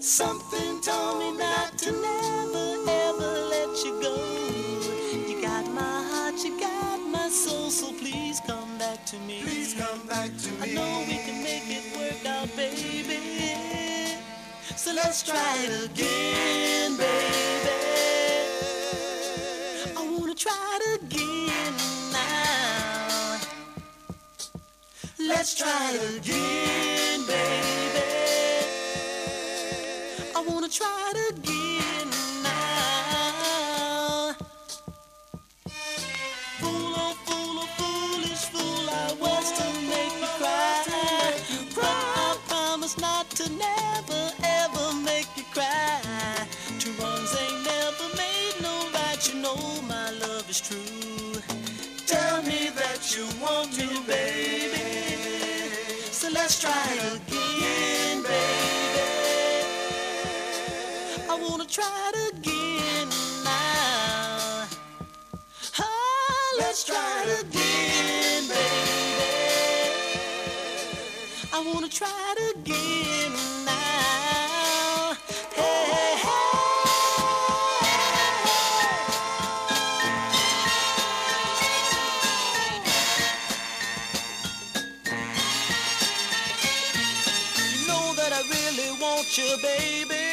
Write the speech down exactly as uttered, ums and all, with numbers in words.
Something told me not to never ever let you go. You got my heart, you got my soul, so please come back to me. Please come back to me. I know we can make it work out, baby. So let's try it again, baby. I wanna try it again now. Let's try it again, baby. I wanna try it again now. Fool, oh fool, oh foolish fool, I was to make you cry. But I promise not to never ever make you cry. Two wrongs ain't never made no right. You know my love is true. Tell me that you want me, baby. So let's try it again, baby. I wanna try it again now. Oh, let's try it again, baby. I wanna try it again now. Hey, hey, hey. You know that I really want you, baby.